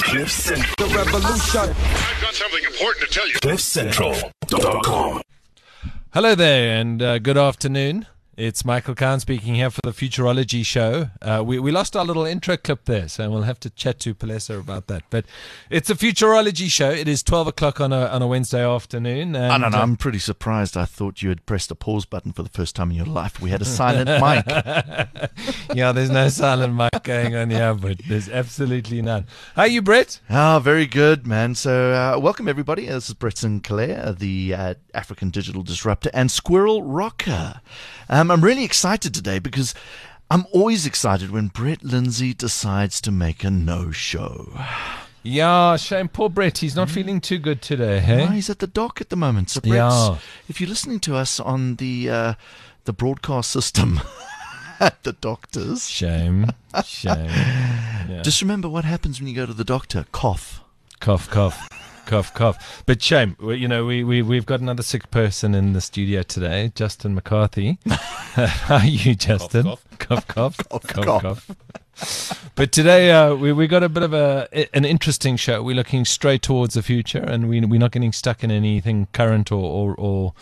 CliffCentral. The revolution. I've got something important to tell you. CliffCentral.com. Hello there, and good afternoon. It's Michael Kahn speaking here for the Futurology Show. We lost our little intro clip there, so we'll have to chat to Palesa about that. But it's a Futurology Show. It is 12 o'clock on a Wednesday afternoon. And, I don't know. I'm pretty surprised. I thought you had pressed a pause button for the first time in your life. We had a silent mic. Yeah, there's no silent mic going on here, but there's absolutely none. How are you, Brett? Very good, man. So welcome, everybody. This is Brett Sinclair, the African digital disruptor and Squirrel Rocker. I'm really excited today because I'm always excited when Brett Lindsay decides to make a no-show. Yeah, shame. Poor Brett. He's not feeling too good today, hey? No, he's at the dock at the moment. So, Brett, if you're listening to us on the broadcast system at the doctor's... Shame. Yeah. Just remember what happens when you go to the doctor. Cough. Cough, cough. Cough, cough. But shame, you know, we've got another sick person in the studio today, Justin McCarthy. How are you, Justin? Cough, cough. Cough. But today we got a bit of an interesting show. We're looking straight towards the future, and we're not getting stuck in anything current or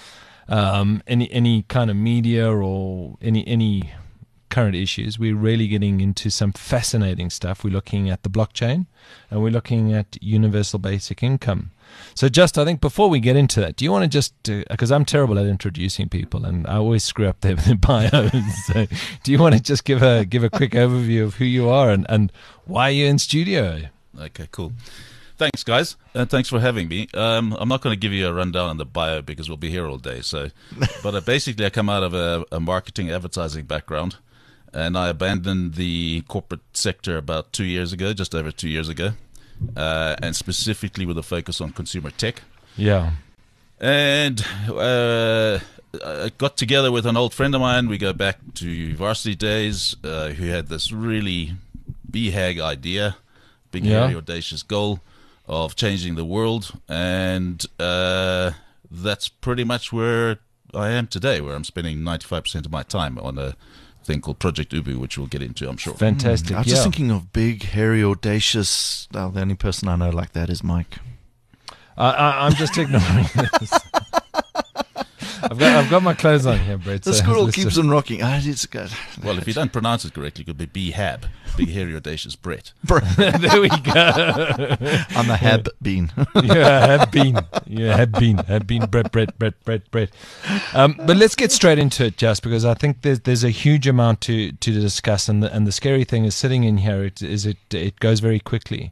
any kind of media or any current issues. We're really getting into some fascinating stuff. We're looking at the blockchain, and we're looking at universal basic income. So just, I think before we get into that, do you want to just, because I'm terrible at introducing people and I always screw up their bios, so do you want to just give a quick overview of who you are and why you're in studio? Okay, cool. Thanks, guys. Thanks for having me. I'm not going to give you a rundown on the bio because we'll be here all day. So, but basically I come out of a marketing advertising background. And I abandoned the corporate sector about 2 years ago, just over 2 years ago, and specifically with a focus on consumer tech. Yeah. And I got together with an old friend of mine. We go back to varsity days, who had this really BHAG idea, big, hairy, audacious goal of changing the world. And that's pretty much where I am today, where I'm spending 95% of my time on a thing called Project Ubu, which we'll get into, I'm sure. Fantastic. I was just thinking of big, hairy, audacious. The only person I know like that is Mike. I'm just ignoring this. I've got my clothes on here, Brett. The squirrel keeps on rocking. It's good. Well, if you don't pronounce it correctly, it could be B-Hab, big, hairy, audacious Brett. There we go. I'm a Hab bean. Have been Brett. But let's get straight into it, just because I think there's a huge amount to discuss, and the scary thing is sitting in here. It goes very quickly.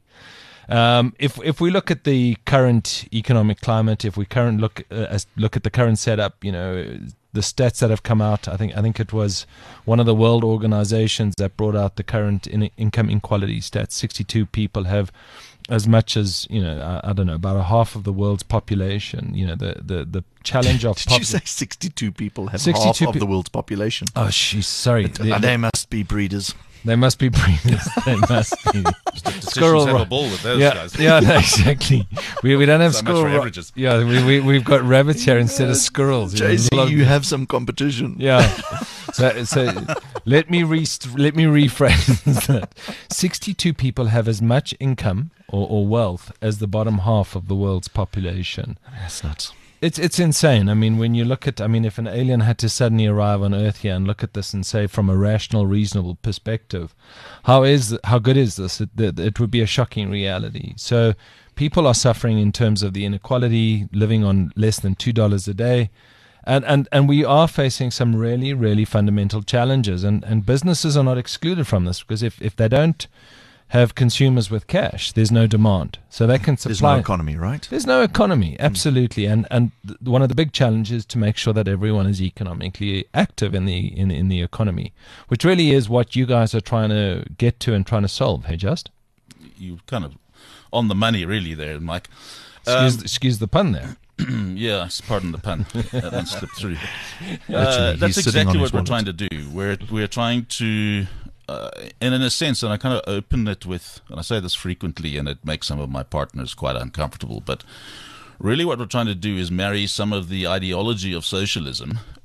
If we look at the current economic climate, if we look at the current setup, you know, the stats that have come out, I think it was one of the world organizations that brought out the current income inequality stats. 62 people have as much as, you know, I don't know, about a half of the world's population. You know, the challenge of... Did you say 62 people have half of the world's population? Oh, sorry. They must be breeders. They must be breeders. They must be. Squirrel have a ball with those guys. Yeah, no, exactly. We don't have so much for squirrel. averages. Yeah, we've got rabbits here instead of squirrels. JC, you have some competition. Yeah. So let me rephrase that. 62 people have as much income or wealth as the bottom half of the world's population. That's nuts. It's insane. I mean, when you look at, if an alien had to suddenly arrive on Earth here and look at this and say, from a rational, reasonable perspective, how good is this? It would be a shocking reality. So people are suffering in terms of the inequality, living on less than $2 a day. And we are facing some really, really fundamental challenges. And businesses are not excluded from this, because if they don't have consumers with cash, there's no demand. So they can supply. There's no economy, right? There's no economy, absolutely. And one of the big challenges is to make sure that everyone is economically active in the economy, which really is what you guys are trying to get to and trying to solve. Hey, Just? You kind of on the money, really, there, Mike. Excuse the pun there. Yeah, pardon the pun. That one slipped through. Actually, that's he's sitting exactly on what his we're wallet. trying to do. We're trying to and in a sense, and I kind of open it with, and I say this frequently, and it makes some of my partners quite uncomfortable, but really what we're trying to do is marry some of the ideology of socialism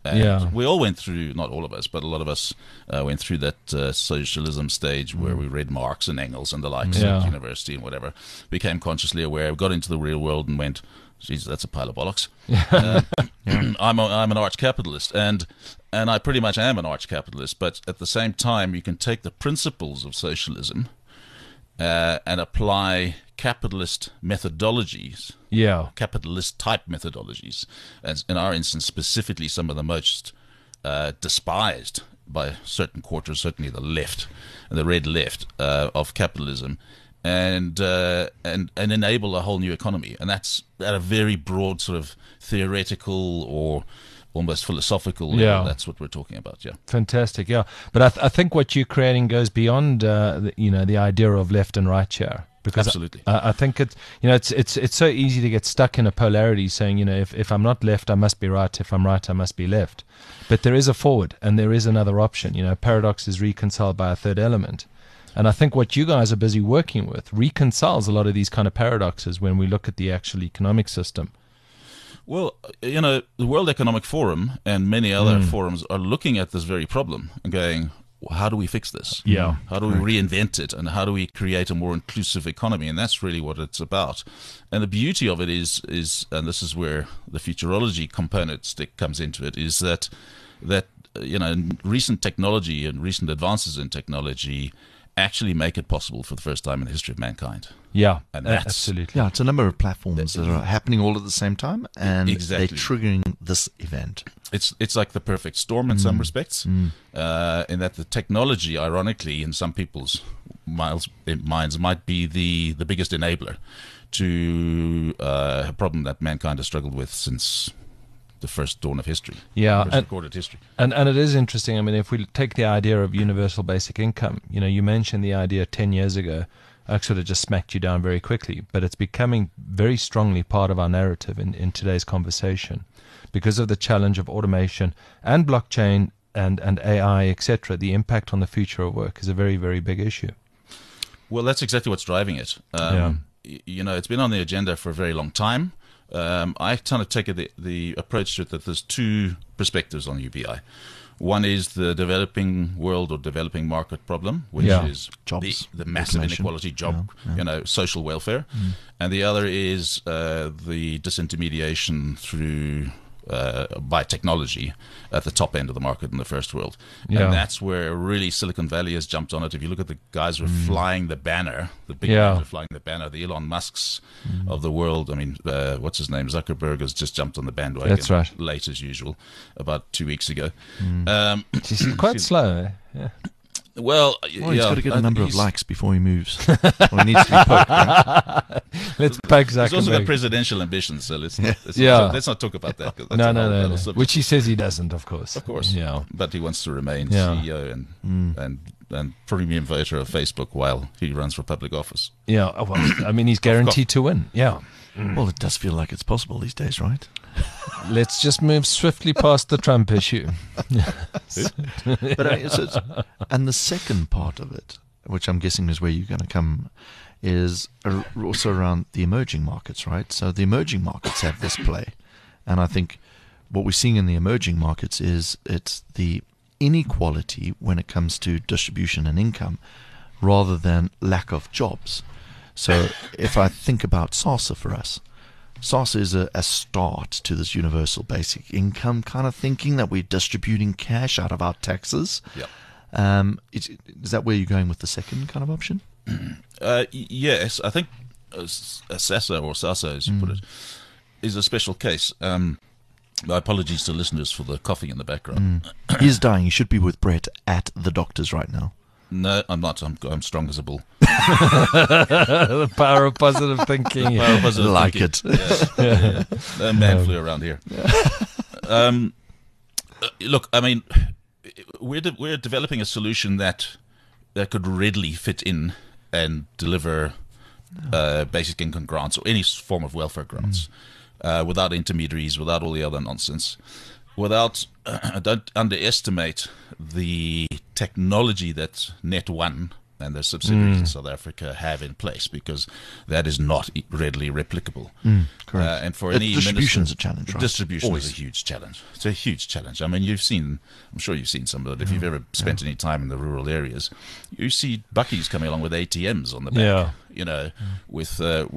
And we all went through, not all of us, but a lot of us went through that socialism stage where we read Marx and Engels and the likes at university and whatever, became consciously aware, got into the real world and went, geez, that's a pile of bollocks. I'm an arch capitalist, and I pretty much am an arch capitalist, but at the same time, you can take the principles of socialism and apply capitalist methodologies, capitalist type methodologies, and in our instance, specifically some of the most despised by certain quarters, certainly the left, the red left of capitalism. And enable a whole new economy, and that's at a very broad sort of theoretical or almost philosophical level. That's what we're talking about. Fantastic. But I think what you're creating goes beyond the idea of left and right here. Because absolutely, I think it's so easy to get stuck in a polarity, saying if I'm not left, I must be right. If I'm right, I must be left. But there is a forward, and there is another option. Paradox is reconciled by a third element. And I think what you guys are busy working with reconciles a lot of these kind of paradoxes when we look at the actual economic system. Well, the World Economic Forum and many other forums are looking at this very problem and going, how do we fix this? How do we reinvent it? And how do we create a more inclusive economy? And that's really what it's about. And the beauty of it is and this is where the futurology component comes into it, is that recent technology and recent advances in technology actually make it possible for the first time in the history of mankind. And that's, absolutely. It's a number of platforms that are happening all at the same time, and they're triggering this event. It's like the perfect storm in some respects, in that the technology, ironically, in some people's minds, might be the biggest enabler to a problem that mankind has struggled with since the first dawn of history. Recorded history. And it is interesting. I mean, if we take the idea of universal basic income, you mentioned the idea 10 years ago. I sort of just smacked you down very quickly, but it's becoming very strongly part of our narrative in today's conversation because of the challenge of automation and blockchain and AI, etc. The impact on the future of work is a very, very big issue. Well, that's exactly what's driving it. It's been on the agenda for a very long time. I kind of take the approach to it that there's two perspectives on UBI. One is the developing world or developing market problem, which is jobs, the massive inequality, social welfare. And the other is the disintermediation through by technology at the top end of the market in the first world. And that's where really Silicon Valley has jumped on it. If you look at the guys who are flying the banner, the big guys who are flying the banner, the Elon Musks of the world. I mean, what's his name? Zuckerberg has just jumped on the bandwagon. That's right. Late as usual, about 2 weeks ago. He's quite slow. Well, he's got to get a number of likes before he moves. Or he needs to be poked, right? Let's poke Zuckerberg. He's also got presidential ambitions, so let's not talk about that. No. Which he says he doesn't, of course. Of course. But he wants to remain CEO and premium voter of Facebook while he runs for public office. Well, I mean, he's guaranteed to win. Well, it does feel like it's possible these days, right? Let's just move swiftly past the Trump issue. And the second part of it, which I'm guessing is where you're going to come, is also around the emerging markets, right? So the emerging markets have this play. And I think what we're seeing in the emerging markets is it's the inequality when it comes to distribution and income rather than lack of jobs. So if I think about SASA for us, SASA is a start to this universal basic income kind of thinking that we're distributing cash out of our taxes. Is that where you're going with the second kind of option? Yes, I think SASA, or SASA as you put it, is a special case. My apologies to listeners for the coughing in the background. He's dying. He should be with Brett at the doctor's right now. No, I'm not. I'm strong as a bull. The power of positive thinking. It. Yeah. A man flew around here. Look, I mean, we're developing a solution that could readily fit in and deliver basic income grants or any form of welfare grants without intermediaries, without all the other nonsense. Don't underestimate the technology that Net1 and their subsidiaries in South Africa have in place, because that is not readily replicable. Correct. And for any distribution is minister, a challenge, right? distribution Always. is a huge challenge. It's a huge challenge. I mean, I'm sure you've seen some of it. If you've ever spent any time in the rural areas, you see buckies coming along with ATMs on the back. Yeah. You know, with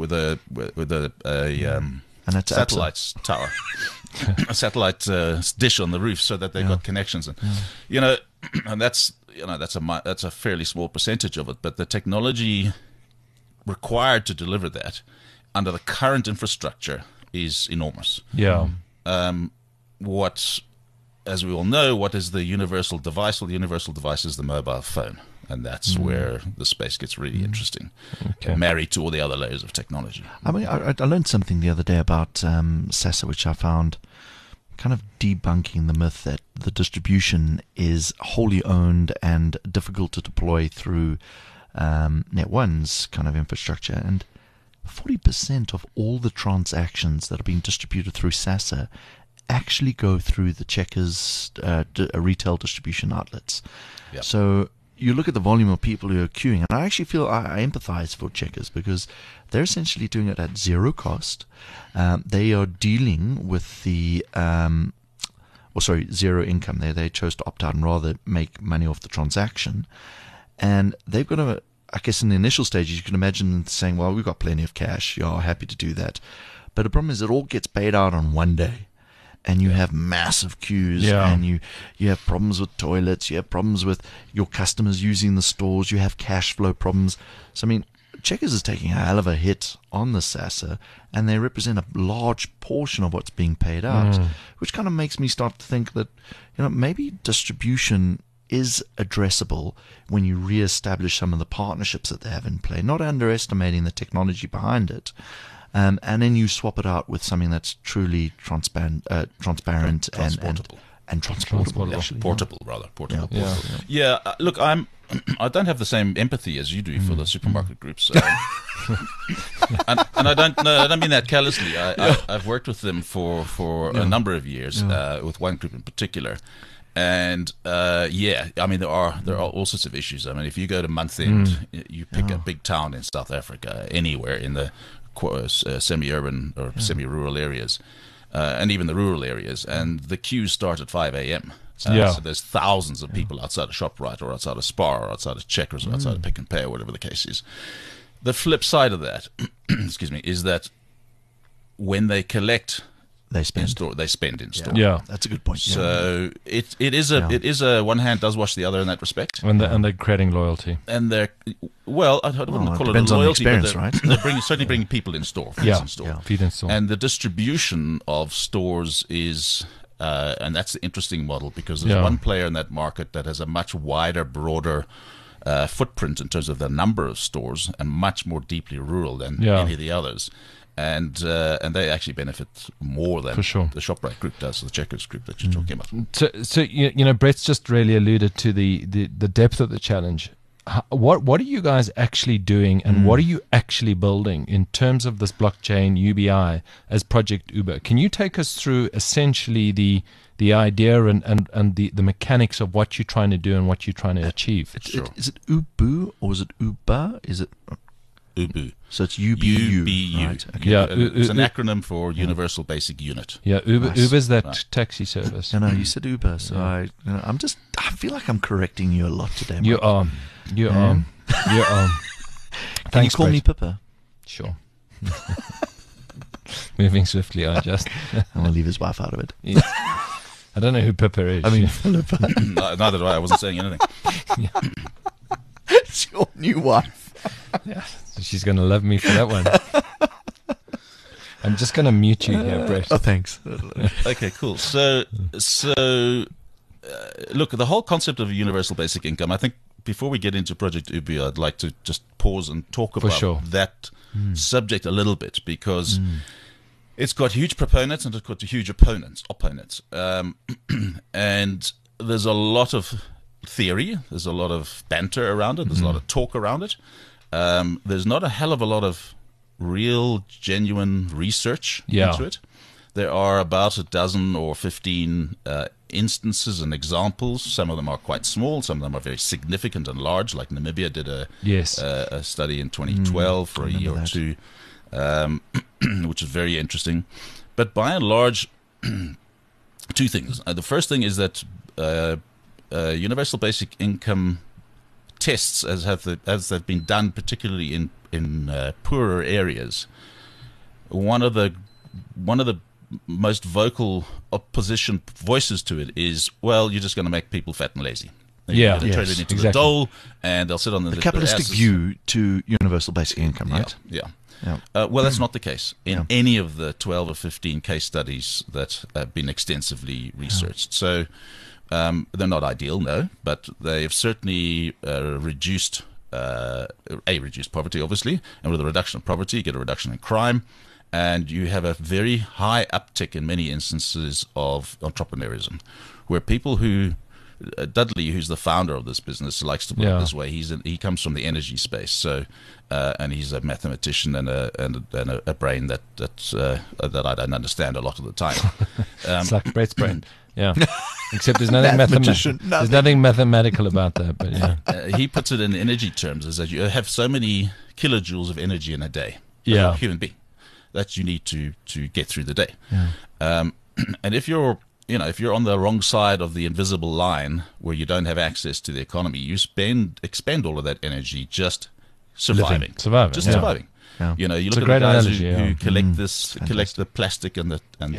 And that's satellite tower, a satellite dish on the roof, so that they've got connections, and and that's a fairly small percentage of it, but the technology required to deliver that under the current infrastructure is enormous. Yeah. As we all know, what is the universal device? Well, the universal device is the mobile phone, and that's where the space gets really interesting, married to all the other layers of technology. I mean, I learned something the other day about SASA, which I found kind of debunking the myth that the distribution is wholly owned and difficult to deploy through Net1's kind of infrastructure. And 40% of all the transactions that are being distributed through SASA actually go through the Checkers retail distribution outlets. Yep. So you look at the volume of people who are queuing, and I actually feel I empathize for Checkers, because they're essentially doing it at zero cost. They are dealing with the zero income. They chose to opt out and rather make money off the transaction. And they've got I guess in the initial stages, you can imagine saying, well, we've got plenty of cash. You're happy to do that. But the problem is it all gets paid out on one day. And you have massive queues, and you have problems with toilets, you have problems with your customers using the stores, you have cash flow problems. So, I mean, Checkers is taking a hell of a hit on the SASA, and they represent a large portion of what's being paid out, which kind of makes me start to think that, maybe distribution is addressable when you re-establish some of the partnerships that they have in play, not underestimating the technology behind it. And then you swap it out with something that's truly transparent Transportable. and transportable. Yeah, actually, portable. Yeah. Yeah, look, I don't have the same empathy as you do for the supermarket groups, and I don't mean that callously. I've worked with them for a number of years, with one group in particular, and I mean there are all sorts of issues. I mean, if you go to month end, you pick a big town in South Africa, anywhere in the semi-urban or semi-rural areas, and even the rural areas, and the queues start at 5 a.m. So there's thousands of people outside of ShopRite or outside of Spar or outside of Checkers or outside of Pick and Pay or whatever the case is. The flip side of that, excuse me, is that when they collect they spend in store, they spend in store. Yeah. That's a good point. So it is a one hand does wash the other in that respect. And they're creating loyalty. And they're I wouldn't call it a depends on the loyalty, experience, but right? they're certainly bringing people in store. Feet in store. Feet in store. And the distribution of stores is, and that's the interesting model, because there's one player in that market that has a much wider, broader footprint in terms of the number of stores, and much more deeply rural than any of the others. And they actually benefit more than the ShopRite group does, the Checkers group that you're talking about. So Brett's just really alluded to the depth of the challenge. What are you guys actually doing, and what are you actually building in terms of this blockchain UBI as Project Uber? Can you take us through essentially the idea and the mechanics of what you're trying to do and what you're trying to achieve? Is it Ubu or is it Uber? Is it Ubu? So it's UBU. UBU. Right. Okay. Yeah, it's an acronym for Universal Basic Unit. Yeah, Uber. Nice. Uber's that taxi service. No, you said Uber, so I feel like I'm correcting you a lot today. You Mike. are. Can Thanks, you call Brett. me Pippa? Sure. Moving swiftly, I just. I'm gonna leave his wife out of it. Yeah. I don't know who Pippa is. I mean, Philippa. Neither do I. I wasn't saying anything. It's your new wife. yeah, she's going to love me for that one. I'm just going to mute you here, Brett. Oh, thanks. Okay, cool. So look, the whole concept of a universal basic income, I think before we get into Project Ubi, I'd like to just pause and talk about that subject a little bit, because it's got huge proponents and it's got huge opponents. And there's a lot of theory, there's a lot of banter around it, there's a lot of talk around it. There's not a hell of a lot of real, genuine research into it. There are about a dozen or 15 instances and examples. Some of them are quite small. Some of them are very significant and large. Like Namibia did a study in 2012 for a year or two, which is very interesting. But by and large, two things. The first thing is that universal basic income tests, as have been done, particularly in poorer areas, one of the most vocal opposition voices to it is, well, you're just going to make people fat and lazy. You're going to turn it into the dole, and they'll sit on the capitalistic view to universal basic income, right? Yeah. Well, that's not the case in any of the 12 or 15 case studies that have been extensively researched. So they're not ideal, no, but they've certainly reduced poverty, obviously, and with a reduction of poverty, you get a reduction in crime. And you have a very high uptick in many instances of entrepreneurism, where people who Dudley, who's the founder of this business, likes to put it this way. He comes from the energy space, so and he's a mathematician and a brain that I don't understand a lot of the time. It's like Brett's brain, except there's nothing there's nothing mathematical about that. But he puts it in energy terms, is that you have so many kilojoules of energy in a day. Yeah, a human being. That you need to get through the day. And if you're on the wrong side of the invisible line where you don't have access to the economy, you expend all of that energy just surviving. Surviving. Yeah. You look at the guys who collect the plastic and the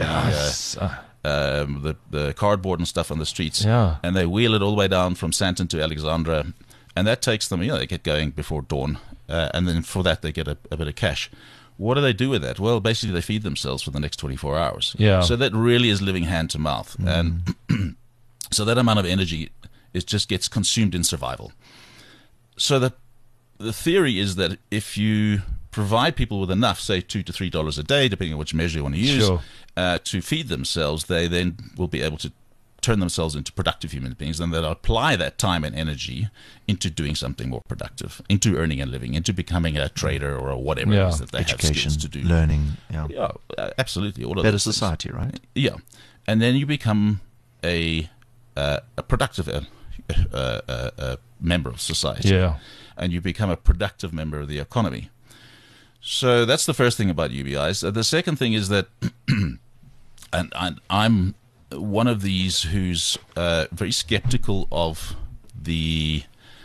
cardboard and stuff on the streets, and they wheel it all the way down from Sandton to Alexandra, and that takes them, they get going before dawn, and then for that they get a bit of cash. What do they do with that? Well, basically they feed themselves for the next 24 hours. So that really is living hand to mouth. And so that amount of energy just gets consumed in survival. So the theory is that if you provide people with enough, say $2 to $3 a day, depending on which measure you want to use, to feed themselves, they then will be able to turn themselves into productive human beings, and they'll apply that time and energy into doing something more productive, into earning a living, into becoming a trader or whatever it is that they have skills to do. Learning, absolutely. All of better society, right? Yeah, and then you become a productive member of society. And you become a productive member of the economy. So that's the first thing about UBIs. The second thing is that, and I'm one of these who's very skeptical of the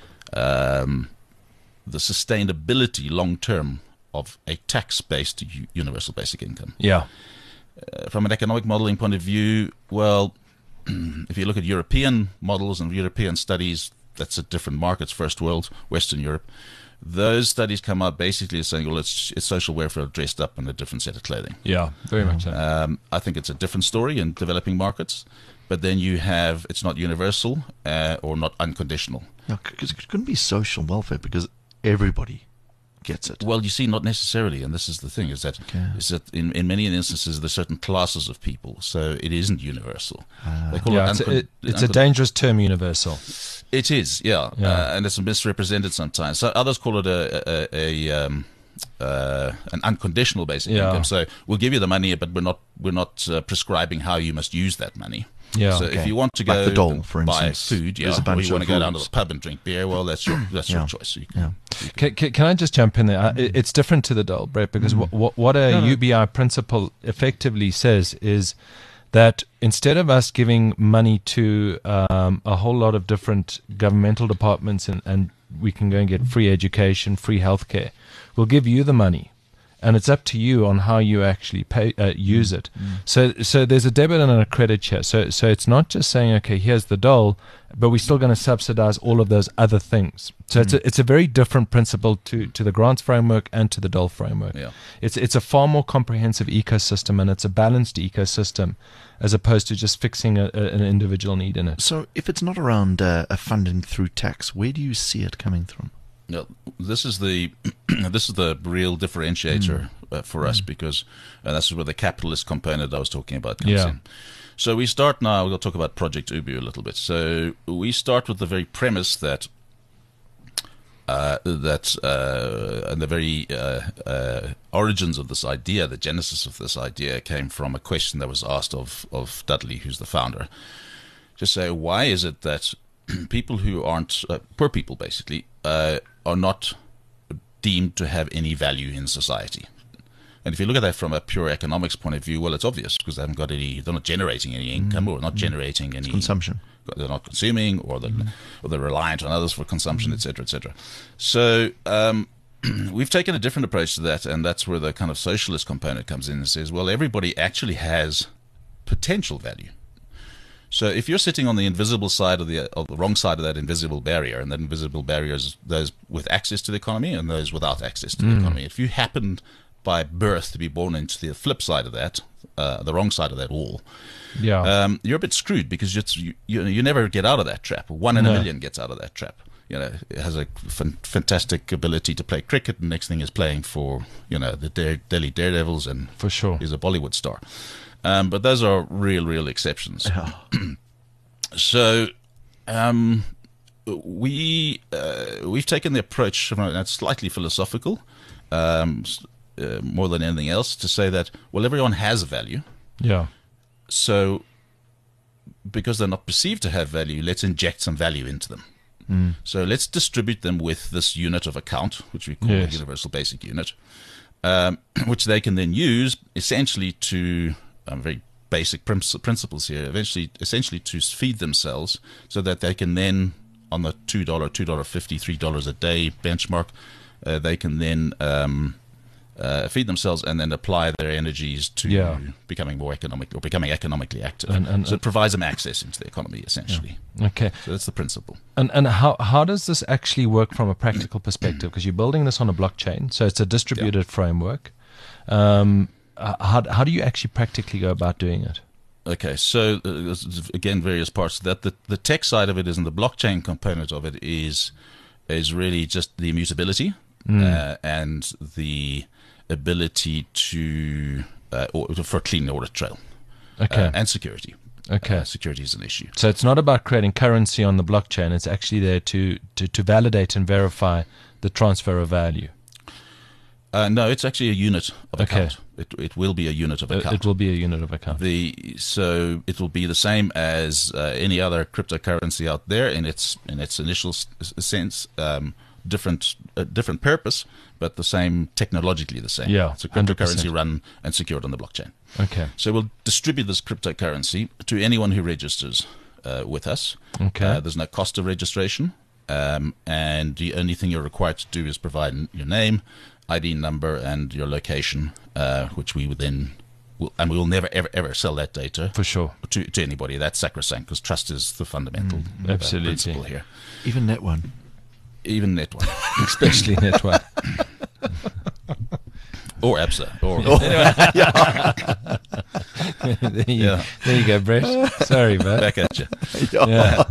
sustainability long term of a tax-based universal basic income. From an economic modeling point of view, well, if you look at European models and European studies, that's at different markets, first world, Western Europe. Those studies come out basically saying, well, it's social welfare dressed up in a different set of clothing. Very much so. I think it's a different story in developing markets, but then you have, it's not universal or not unconditional. Because it couldn't be social welfare because everybody gets it. Well, you see, not necessarily, and this is the thing, is that in many instances there's certain classes of people, so it isn't universal. They call it's a dangerous term, universal. It is, and it's misrepresented sometimes. So others call it an unconditional basic income. So we'll give you the money, but we're not prescribing how you must use that money. So if you want to go the dole, for buy instance, food, or you want to go down to the pub and drink beer, well, that's your choice. Can I just jump in there? It's different to the dole, Brett, because what a UBI principle effectively says is that instead of us giving money to a whole lot of different governmental departments and we can go and get free education, free healthcare, we'll give you the money. And it's up to you on how you actually use it. So there's a debit and a credit here. So it's not just saying, okay, here's the dole, but we're still going to subsidize all of those other things. So it's a very different principle to the grants framework and to the dole framework. It's a far more comprehensive ecosystem, and it's a balanced ecosystem as opposed to just fixing an individual need in it. So if it's not around a funding through tax, where do you see it coming from? No, this is the real differentiator for us, because that's where the capitalist component I was talking about comes in. So we start now. We'll talk about Project Ubu a little bit. So we start with the very premise that and the very origins of this idea, the genesis of this idea, came from a question that was asked of Dudley, who's the founder. just say, why is it that people who aren't poor people, basically, are not deemed to have any value in society? And if you look at that from a pure economics point of view, well, it's obvious, because they haven't got any, they're not generating any income, or not generating any consumption. They're not consuming, or they're reliant on others for consumption, etc., etc. So we've taken a different approach to that, and that's where the kind of socialist component comes in and says, well, everybody actually has potential value. So if you're sitting on the invisible side of the wrong side of that invisible barrier, and that invisible barrier is those with access to the economy and those without access to the economy, if you happened by birth to be born into the flip side of that, the wrong side of that wall, you're a bit screwed, because you never get out of that trap. 1 in a million gets out of that trap. It has a fantastic ability to play cricket, and next thing is playing for the Delhi Daredevils, and For sure. is a Bollywood star. But those are real exceptions. Yeah. So we've taken the approach that's slightly philosophical, more than anything else, to say that, well, everyone has value. Yeah. So because they're not perceived to have value, let's inject some value into them. So let's distribute them with this unit of account, which we call the universal basic unit, which they can then use essentially to very basic principles here, essentially to feed themselves, so that they can then, on the $2, $2.50, $3 a day benchmark, they can then feed themselves and then apply their energies to becoming more economic, or becoming economically active. So it provides them access into the economy, essentially. Okay. So that's the principle. And how does this actually work from a practical perspective? Because you're building this on a blockchain, so it's a distributed framework. How do you actually practically go about doing it? Okay, so there's, again, various parts of that. The tech side of it is, and the blockchain component of it is really just the immutability and the ability to for a clean audit trail, and security. Okay, security is an issue. So it's not about creating currency on the blockchain. It's actually there to validate and verify the transfer of value. No, it's actually a unit of account. It will be a unit of account. It will be a unit of account. So it will be the same as any other cryptocurrency out there in its initial sense. Different purpose, but the same, technologically the same. Yeah, it's a cryptocurrency 100%. run and secured on the blockchain. Okay. So we'll distribute this cryptocurrency to anyone who registers with us. Okay. There's no cost of registration, and the only thing you're required to do is provide your name, ID number, and your location, which we would then, and we will never ever sell that data For sure. to anybody. That's sacrosanct, because trust is the fundamental Absolutely. principle here. Even Net1. Even Net1, Especially Net1. or ABSA, or There you go, Brett. Sorry, man. back at you. Yeah.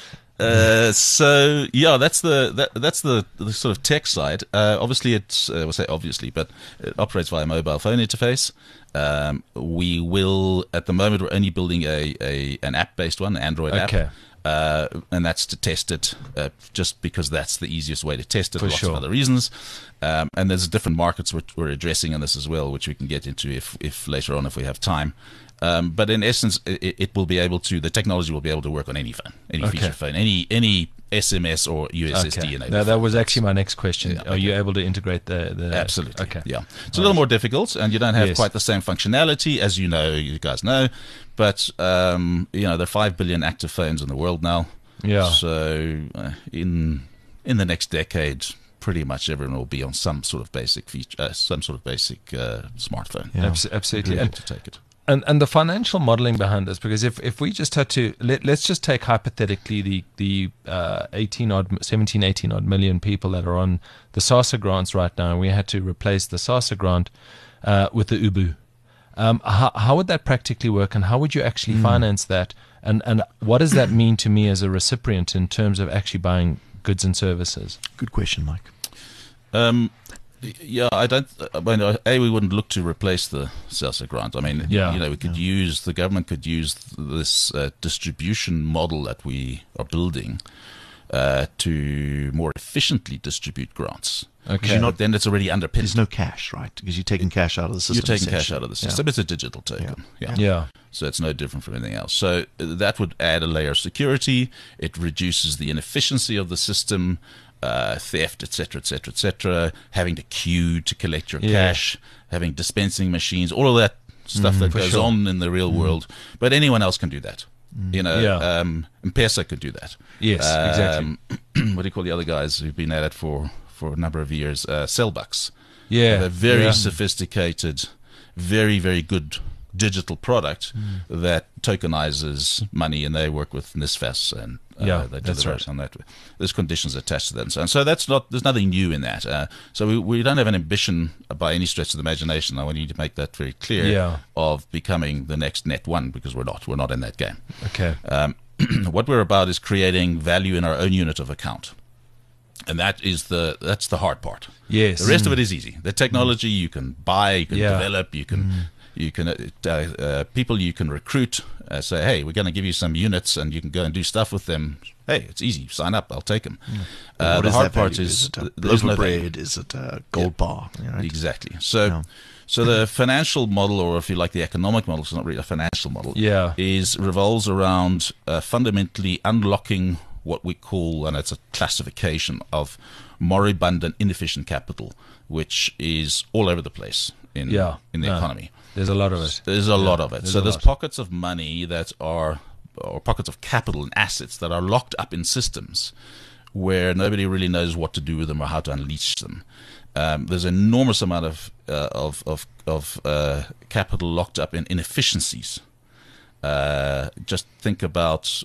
So yeah, that's the sort of tech side. Obviously, we'll say obviously, but it operates via mobile phone interface. We will, at the moment, we're only building an app-based one, an Android app. And that's to test it, just because that's the easiest way to test it. For lots sure. of other reasons, and there's different markets which we're addressing in this as well, which we can get into if later on, if we have time. But in essence, it will be able to. The technology will be able to work on any phone, any feature phone, any SMS or USSD enabled. That was actually my next question. Yeah, Are you able to integrate the Absolutely. Okay. Yeah. It's a little more difficult, and you don't have Yes. quite the same functionality, as you guys know. But there are 5 billion active phones in the world now. Yeah. So in the next decade, pretty much everyone will be on some sort of basic feature, smartphone. Yeah. Absolutely. Be able to take it. And the financial modeling behind this, because if we just had to, let's just take hypothetically the 17, 18 odd million people that are on the SASA grants right now, and we had to replace the SASA grant with the UBU. How would that practically work, and how would you actually finance that? And what does that mean to me as a recipient in terms of actually buying goods and services? Good question, Mike. Yeah, I don't. We wouldn't look to replace the SASA grant. I mean, we could use, the government could use this distribution model that we are building to more efficiently distribute grants. Okay. But then it's already underpinned. There's no cash, right? Because you're taking cash out of the system. You're taking cash essentially. out of the system. It's a digital token. Yeah. So it's no different from anything else. So that would add a layer of security. It reduces the inefficiency of the system, theft, etc., etc., etc. Having to queue to collect your cash, having dispensing machines, all of that stuff that goes on in the real world. But anyone else can do that. You know, M-Pesa could do that. Yes, exactly. What do you call the other guys who've been at it for a number of years? Cellbucks. Yeah. They're very sophisticated, very, very good digital product that tokenizes money, and they work with NISFAS, and they deliver on that. There's conditions attached to that, and so on. So there's nothing new in that. So we don't have an ambition by any stretch of the imagination. I want you to make that very clear of becoming the next Net One, because we're not in that game. Okay. What we're about is creating value in our own unit of account. And that's the hard part. Yes. The rest of it is easy. The technology you can buy, you can develop, you can people you can recruit. Say, hey, we're going to give you some units, and you can go and do stuff with them. Hey, it's easy. Sign up. I'll take them. The hard part is it a there's loaf no of value. bread? Is it a gold bar? Right? Exactly. So the financial model, or if you like, the economic model, it's not really a financial model. Revolves around fundamentally unlocking what we call, and it's a classification of moribund and inefficient capital, which is all over the place in the economy. There's a lot of it. There's a lot of it. So there's pockets of money that are, or pockets of capital and assets that are locked up in systems where nobody really knows what to do with them or how to unleash them. There's an enormous amount of capital locked up in inefficiencies. Just think about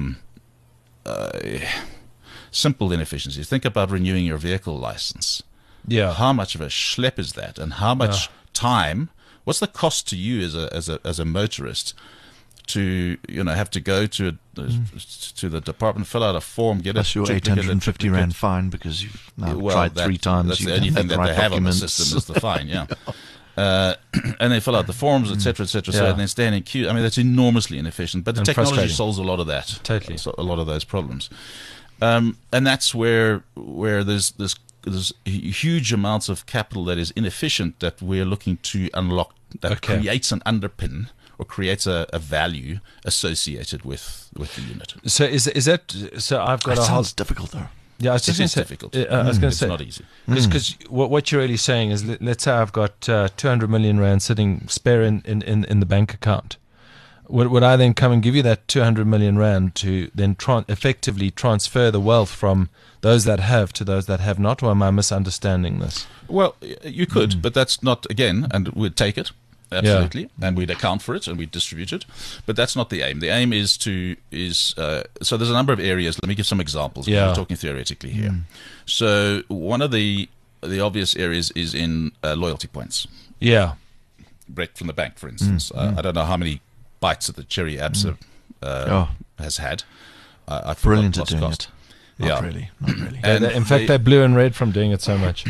simple inefficiencies. Think about renewing your vehicle license. Yeah. How much of a schlep is that, and how much time? What's the cost to you as a motorist to have to go to the department, fill out a form, get Plus your 850 rand fine because you've now tried 3 times. That's the only thing that they have on the system is the fine. Yeah. And they fill out the forms, etc., etc. So and then stand in queue. I mean, that's enormously inefficient. But the technology solves a lot of that. Totally, a lot of those problems. And that's where there's huge amounts of capital that is inefficient that we're looking to unlock. That creates an underpin or creates a value associated with the unit. So is that so? I've got that a whole. Sounds difficult though. Yeah, I was It just is say, difficult. I was going to It's say not easy. because what you're really saying is, let's say I've got 200 million rand sitting spare in the bank account. Would I then come and give you that 200 million rand to then effectively transfer the wealth from those that have to those that have not, or am I misunderstanding this? Well, you could, but that's not, again, and we'd take it, absolutely, and we'd account for it and we'd distribute it, but that's not the aim. The aim is so there's a number of areas. Let me give some examples. We're talking theoretically here. So one of the obvious areas is in loyalty points. Yeah. Brett from the bank, for instance. I don't know how many bites of the cherry Absa has had. I Brilliant at doing it. Not really. And in fact, they're blue and red from doing it so much.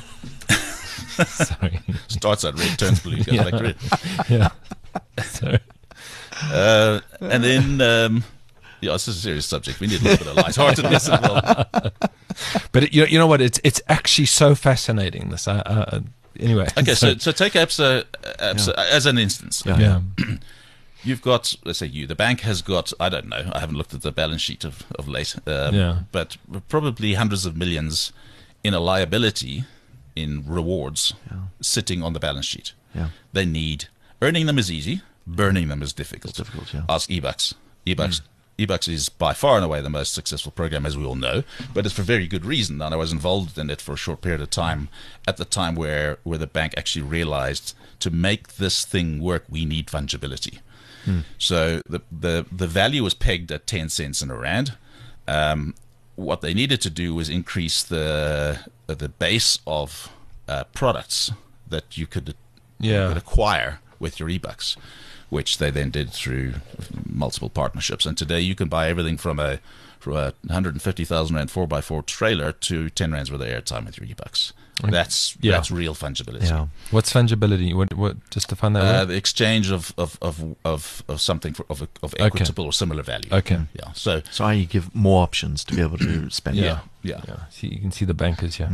Sorry. Starts out red, turns blue, goes back to red. Yeah. Sorry. And then, this is a serious subject. We need a little bit of lightheartedness as well. But you know what? It's actually so fascinating. This. Anyway. Okay, so take Absa as an instance. Yeah. You've got, let's say the bank has got, I don't know, I haven't looked at the balance sheet of late, but probably hundreds of millions in a liability in rewards sitting on the balance sheet. Yeah. They need, earning them is easy, burning them is difficult. It's difficult, yeah. Ask eBucks. eBucks is by far and away the most successful program, as we all know, but it's for very good reason. And I was involved in it for a short period of time, at the time where the bank actually realized to make this thing work, we need fungibility. So the value was pegged at 10 cents in a rand. What they needed to do was increase the base of products that you could acquire with your eBucks. which they then did through multiple partnerships. And today you can buy everything from a 150,000 rand 4x4 trailer to 10 rands worth of airtime with your e-bucks. That's real fungibility. Yeah. What's fungibility? What just define that word? The exchange of something of equitable or similar value. Okay. Yeah. So you give more options to be able to spend. yeah. See, you can see the bankers here.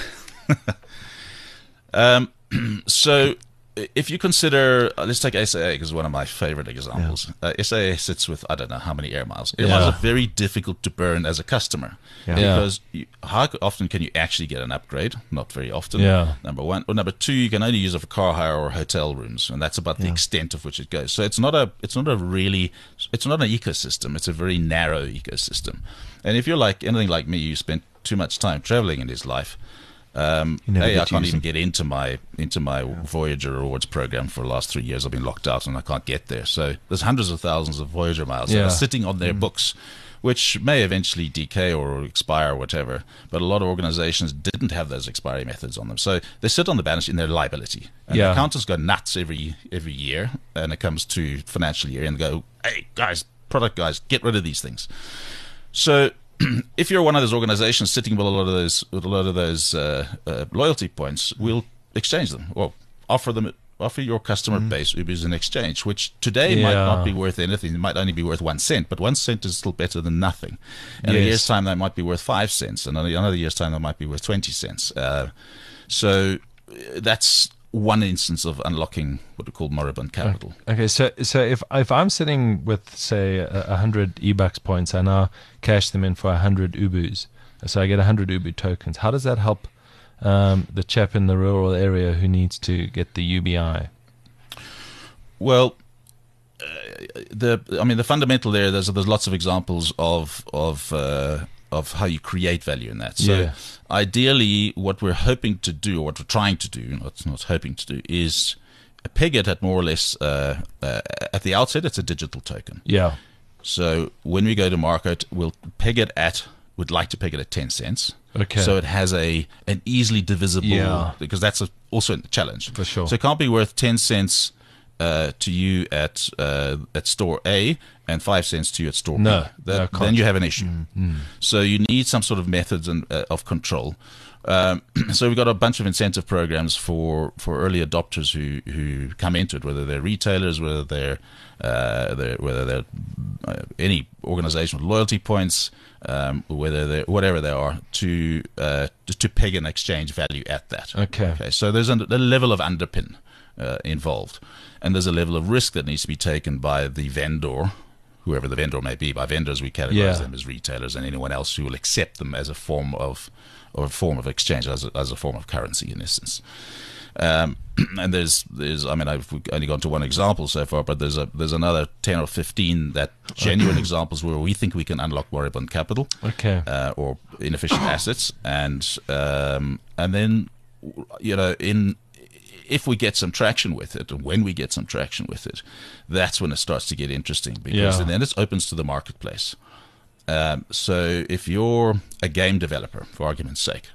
So if you consider, let's take SAA because one of my favorite examples. SAA sits with I don't know how many air miles. Air miles are very difficult to burn as a customer because how often can you actually get an upgrade? Not very often. Number one, or number two, you can only use it for car hire or hotel rooms, and that's about the extent of which it goes. So it's not an ecosystem. It's a very narrow ecosystem. And if you're like anything like me, you spent too much time traveling in his life. I can't even get into my Voyager rewards program for the last 3 years. I've been locked out and I can't get there. So there's hundreds of thousands of Voyager miles that are sitting on their books, which may eventually decay or expire or whatever. But a lot of organizations didn't have those expiry methods on them, so they sit on the balance sheet in their liability. And the accountants go nuts every year, and it comes to financial year and go, "Hey guys, product guys, get rid of these things." So if you're one of those organizations sitting with a lot of those loyalty points, we'll exchange them. Well, offer your customer base Ubers in exchange, which today might not be worth anything. It might only be worth 1 cent, but 1 cent is still better than nothing. In a year's time, that might be worth 5 cents, and in another year's time, that might be worth 20 cents. So that's one instance of unlocking what we call moribund capital. Okay, so if I'm sitting with say 100 e-bucks points, I now cash them in for 100 Ubus, so I get 100 Ubu tokens. How does that help the chap in the rural area who needs to get the UBI? Well, the fundamental there's lots of examples of how you create value in that. So ideally, what we're hoping to do, or what we're trying to do, not hoping to do, is peg it at more or less at the outset. It's a digital token. Yeah. So when we go to market, we'll peg it at. Would like to peg it at 10 cents. Okay. So it has an easily divisible, because that's also a challenge. For sure. So it can't be worth 10 cents to you at store A and 5 cents to you at store B. Then you have an issue. So you need some sort of methods of control. So we've got a bunch of incentive programs for early adopters who come into it, whether they're retailers, whether they're any organization with loyalty points, whether they're whatever they are, to peg and exchange value at that. Okay. So there's a level of underpin involved, and there's a level of risk that needs to be taken by the vendor, whoever the vendor may be. By vendors, we categorize them as retailers and anyone else who will accept them as a form of exchange, as a form of currency, in essence. And there's I've only gone to one example so far, but there's another 10 or 15 that genuine examples where we think we can unlock moribund capital, or inefficient assets, and then if we get some traction with it, and when we get some traction with it, that's when it starts to get interesting, because then it opens to the marketplace. So if you're a game developer, for argument's sake,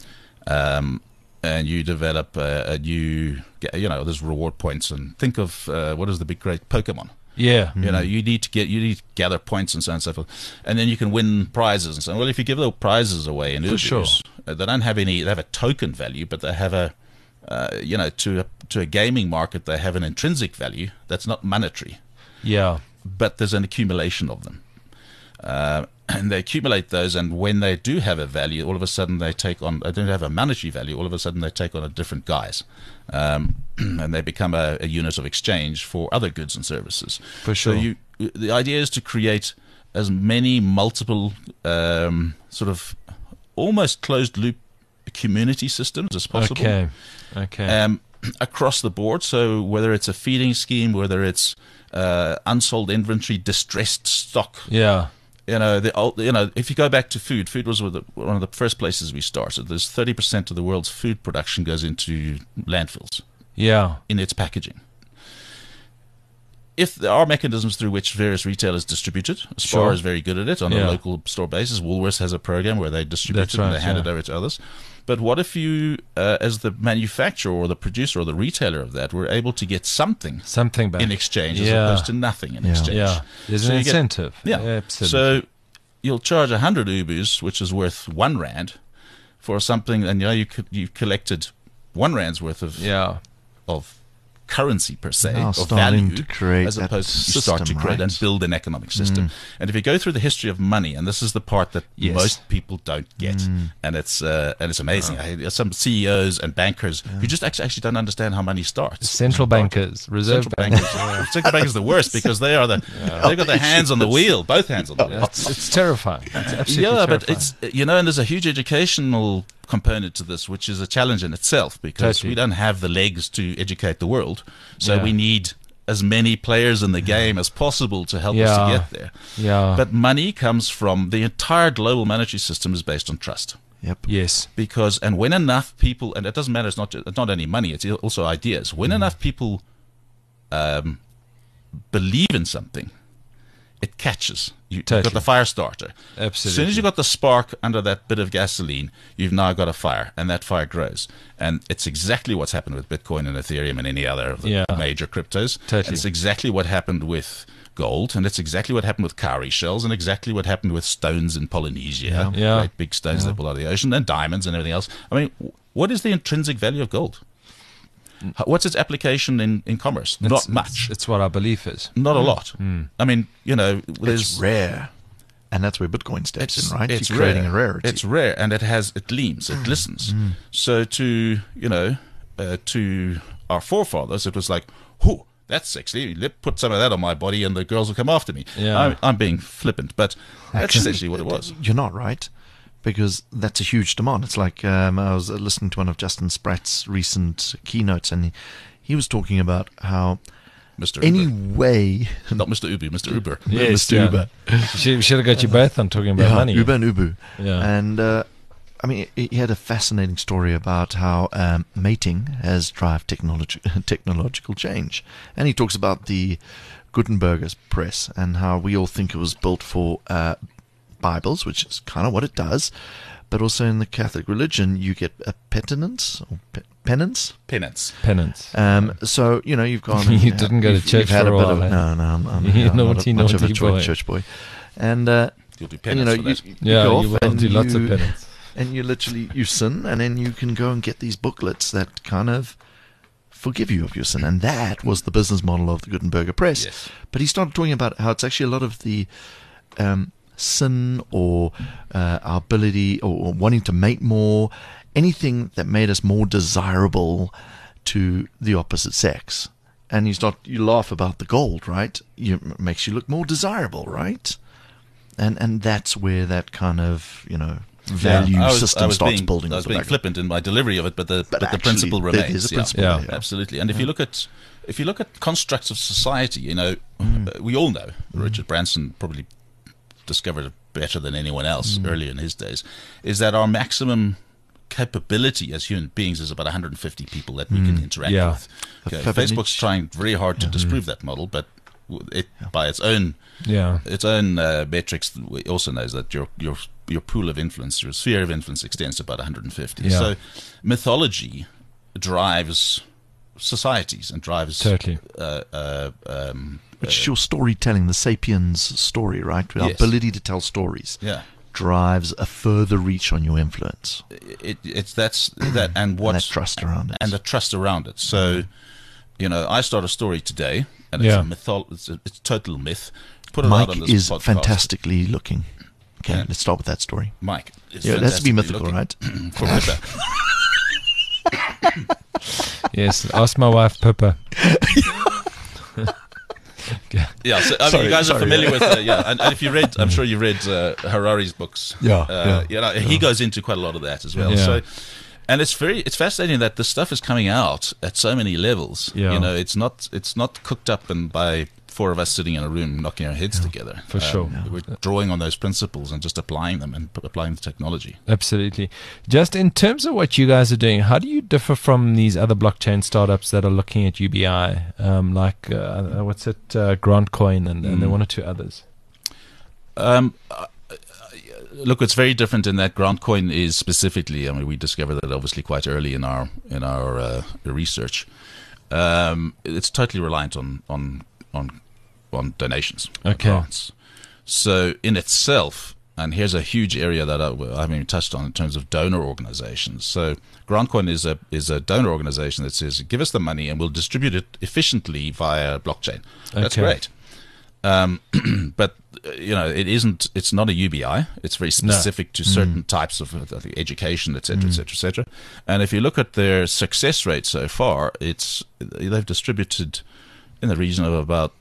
and you develop a new, there's reward points, and think of what is the big great Pokemon. You need to gather points and so on and so forth, and then you can win prizes and so on. Well, if you give those prizes away in Ubers, they don't have any. They have a token value, but they have a to a gaming market, they have an intrinsic value that's not monetary. But there's an accumulation of them. And they accumulate those, and when they do have a value, all of a sudden they don't have a monetary value, all of a sudden they take on a different guise. And they become a unit of exchange for other goods and services. For sure. So the idea is to create as many multiple sort of almost closed loop community systems as possible. Across the board. So whether it's a feeding scheme, whether it's unsold inventory, distressed stock. If you go back to food was one of the first places we started. There's 30% of the world's food production goes into landfills. In its packaging. if there are mechanisms through which various retailers distribute it, Spar Sure. is very good at it on Yeah. a local store basis. Woolworths has a program where they distribute That's it and right, they hand yeah. it over to others. But what if you, as the manufacturer or the producer or the retailer of that, were able to get something Something back. in exchange as Yeah. opposed to nothing in Yeah. exchange? Yeah. There's So an you get- incentive. Yeah. Absolutely. So you'll charge 100 ubus, which is worth R1, for something, and you've collected R1's worth of yeah. currency per se, Now of starting value, to create as that opposed to you start to system, create and right? build an economic system. And if you go through the history of money, and this is the part that Yes. most people don't get, and it's amazing. There's some CEOs and bankers who just actually don't understand how money starts. Central bankers, reserve Central bankers. bankers, central bankers are the worst because they are they've got their hands on the wheel, both hands on the wheel. It's terrifying. It's absolutely Yeah, but terrifying. it's and there's a huge educational component to this, which is a challenge in itself because Totally. we don't have the legs to educate the world, so Yeah. we need as many players in the game as possible to help us Yeah. to get there. Yeah. But money comes from the entire global monetary system is based on trust. Yep. yes. Because and when enough people, and it doesn't matter, it's not only money, it's also ideas. When enough people believe in something, it catches. You've got Totally. the fire starter. As Absolutely. soon as you got the spark under that bit of gasoline, you've now got a fire, and that fire grows. And it's exactly what's happened with Bitcoin and Ethereum and any other of the Yeah. major cryptos. Totally. It's exactly what happened with gold, and it's exactly what happened with cowrie shells, and exactly what happened with stones in Polynesia. Yeah. Great big stones that pull out of the ocean, and diamonds and everything else. I mean, what is the intrinsic value of gold? What's its application in commerce? Not much. It's what our belief is. Not a lot. I mean, It's there's rare. And that's where Bitcoin steps in, right? It's You're creating rare. a rarity. It's rare, and it gleams, it glistens. So to our forefathers, it was like, "Whoo, that's sexy. Put some of that on my body, and the girls will come after me." Yeah. I'm being flippant, but that's essentially what it was. You're not right, because that's a huge demand. It's like I was listening to one of Justin Spratt's recent keynotes, and he was talking about how Mr. any Uber. way, Not Mr. Uber, Mr. Uber. Yes, Mr. Uber. We should have got you both on talking about money. Uber and Ubu, Yeah. and I mean, he had a fascinating story about how mating has driven technological change, and he talks about the Gutenberg's press and how we all think it was built for Bibles, which is kind of what it does, but also in the Catholic religion, you get a penance or penance. Penance. Penance. So you've gone. You didn't go to church you've had for a a bit while, of eh? no. I'm You're not naughty, much of a naughty boy. church boy, and You'll do and, penance for that. you Yeah, go you off will and do lots of you- penance. and you literally you sin, and then you can go and get these booklets that kind of forgive you of your sin, and that was the business model of the Gutenberg press. Yes. But he started talking about how it's actually a lot of the sin or our ability or wanting to mate more, anything that made us more desirable to the opposite sex. And you laugh about the gold, right? Makes you look more desirable, right? And that's where that kind of value I was system starts being, building. I off was the being back. flippant in my delivery of it, but the actually, principle there remains. is a principle Yeah. there, yeah. Absolutely. And if you look at constructs of society, we all know Richard Branson probably discovered it better than anyone else earlier in his days, is that our maximum capability as human beings is about 150 people that we can interact Yeah. with. Okay. A feather Facebook's niche. trying very hard to disprove that model, but it by its own Yeah. metrics it also knows that your pool of influence, your sphere of influence extends to about 150. Yeah. So mythology drives societies and drives Totally. Which is your storytelling, the sapiens story, right? Our Yes. ability to tell stories yeah. drives a further reach on your influence It's that and and that what's trust around it. and the trust around it. So, I start a story today, and Yeah. it's a total myth. Put it out on Mike this is podcast. fantastically looking. Okay, Yeah. let's start with that story. Mike is Yeah, it has to be fantastically mythical, looking. right? For Pippa. Yes. Ask my wife, Pippa. Yeah, so Sorry, you guys are sorry, familiar yeah. with and if you read, I'm sure you read Harari's books. Yeah, He goes into quite a lot of that as well. Yeah. So, and it's fascinating that this stuff is coming out at so many levels. Yeah. It's not cooked up and by four of us sitting in a room knocking our heads together. For sure. We're drawing on those principles and just applying them and applying the technology. Absolutely. Just in terms of what you guys are doing, how do you differ from these other blockchain startups that are looking at UBI, what's it, GrantCoin and there are one or two others? Look, it's very different in that GrantCoin is specifically. I mean, we discovered that obviously quite early in our research. It's totally reliant on donations, grants. So in itself, and here's a huge area that I haven't even touched on in terms of donor organizations. So GrantCoin is a donor organization that says, give us the money and we'll distribute it efficiently via blockchain. That's great. But it's not a UBI. It's very specific to certain types of education, et cetera, et cetera, et cetera. And if you look at their success rate so far, they've distributed in the region of about